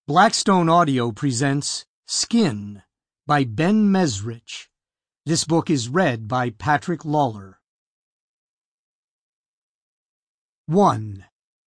Blackstone Audio presents Skin by Ben Mesrich. This book is read by Patrick Lawler. 1.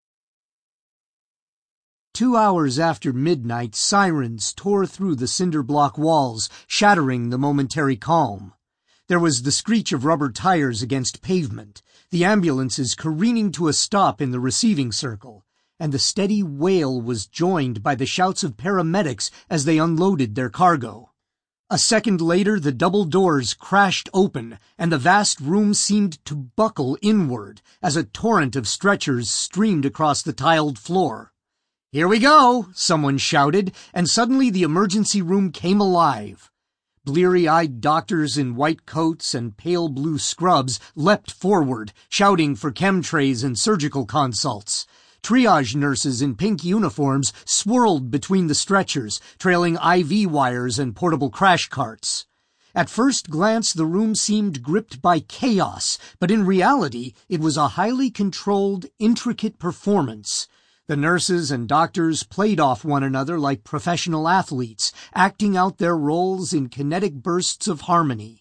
2 hours after midnight, sirens tore through the cinder block walls, shattering the momentary calm. There was the screech of rubber tires against pavement, the ambulances careening to a stop in the receiving circle, and the steady wail was joined by the shouts of paramedics as they unloaded their cargo. A second later, the double doors crashed open, and the vast room seemed to buckle inward as a torrent of stretchers streamed across the tiled floor. "Here we go," someone shouted, and suddenly the emergency room came alive. Bleary-eyed doctors in white coats and pale blue scrubs leapt forward, shouting for chemtrays and surgical consults. Triage nurses in pink uniforms swirled between the stretchers, trailing IV wires and portable crash carts. At first glance, the room seemed gripped by chaos, but in reality, it was a highly controlled, intricate performance. The nurses and doctors played off one another like professional athletes, acting out their roles in kinetic bursts of harmony.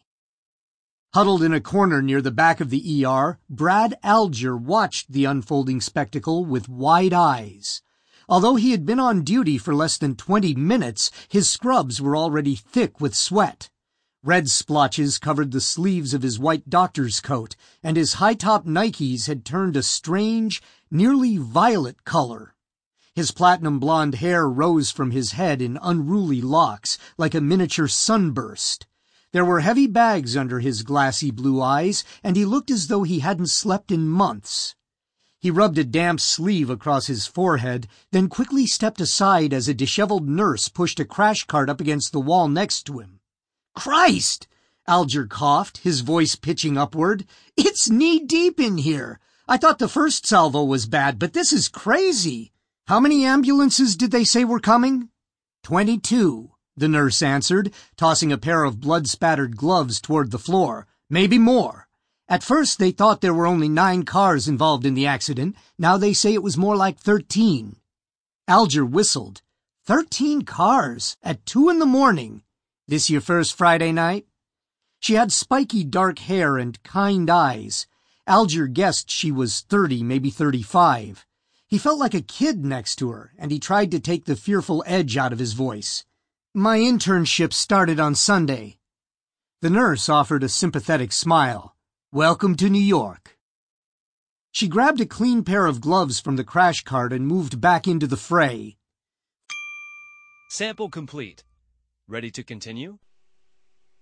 Huddled in a corner near the back of the ER, Brad Alger watched the unfolding spectacle with wide eyes. Although he had been on duty for less than 20 minutes, his scrubs were already thick with sweat. Red splotches covered the sleeves of his white doctor's coat, and his high-top Nikes had turned a strange, nearly violet color. His platinum blonde hair rose from his head in unruly locks, like a miniature sunburst. There were heavy bags under his glassy blue eyes, and he looked as though he hadn't slept in months. He rubbed a damp sleeve across his forehead, then quickly stepped aside as a disheveled nurse pushed a crash cart up against the wall next to him. "Christ!" Alger coughed, his voice pitching upward. "It's knee-deep in here. I thought the first salvo was bad, but this is crazy. How many ambulances did they say were coming?" 22. The nurse answered, tossing a pair of blood-spattered gloves toward the floor. "Maybe more. At first they thought there were only 9 cars involved in the accident. Now they say it was more like 13. Alger whistled. 13 cars? At 2 in the morning? This your first Friday night? She had spiky dark hair and kind eyes. Alger guessed she was 30, maybe 35. He felt like a kid next to her, and he tried to take the fearful edge out of his voice. "My internship started on Sunday." The nurse offered a sympathetic smile. "Welcome to New York." She grabbed a clean pair of gloves from the crash cart and moved back into the fray. Sample complete. Ready to continue?